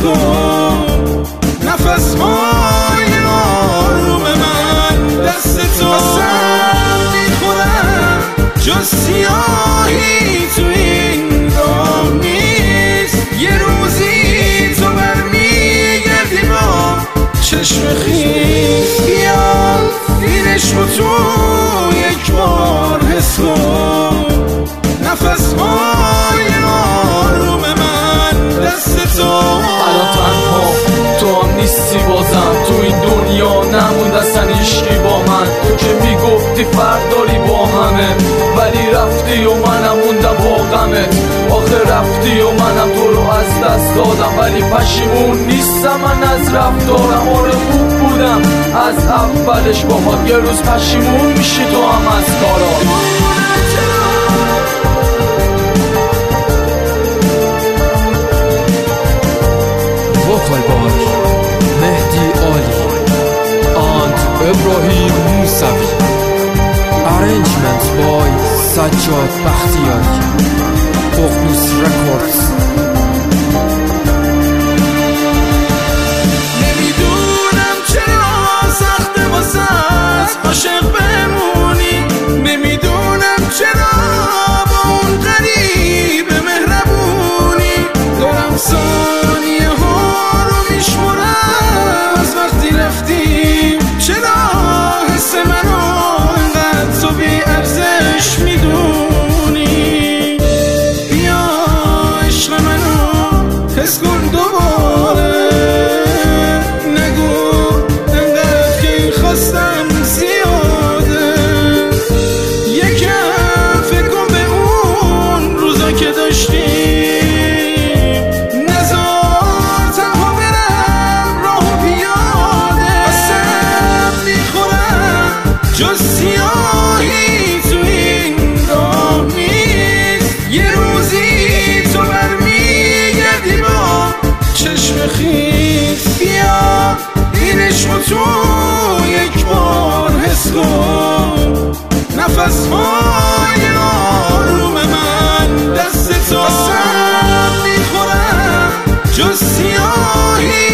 تو، نفس‌های آروم من دست تو. قسم میخورم جز سیاهی تو این راه نیست، یه روزی تو برمیگردی با چشم خیس. بیا این عشقو تو یک بار حس کن، نفس‌های آروم من دست تو. الان تنها تو هم نیستی بازم، تو این دنیا نموند اصلا هیچکی با من. تو که میگفتی فرد داری با همه، ولی رفتی و منم موندم با غمت. آخه رفتی و منم تو رو از دست دادم، ولی پشیمون نیستم من از رفتارم. آره خوب بودم از اولش باهات، یه روز پشیمون میشی تو هم از کارات. وکال بار مهدی عالی، and ابراهیم موسوی. Arrangement by سجاد بختیاری. ققنوس رکوردز. نمیدونم چرا سخته واسه عاشق بمونی، نمیدونم چرا با اون غریب مهربونی. دارم ثانیه ها رو میشمرم از وقتی رفتیم، چرا حس منو انقدر تو بی ارزش میدونی. بیا عشق منو حس کن دوباره، نگو انقدر که این خواستم زیاده. یکم فکر کن به اون روزا که داشتیم، نذار تنها برم راه پیاده. قسم میخورم جز سیاهی تو این راه نیست، یه روزی تو برمیگردی با چشم خیس. بیا این عشقو تو یک بار حس کن، نفس‌های آروم من دست تو. قسم میخورم جز سیاهی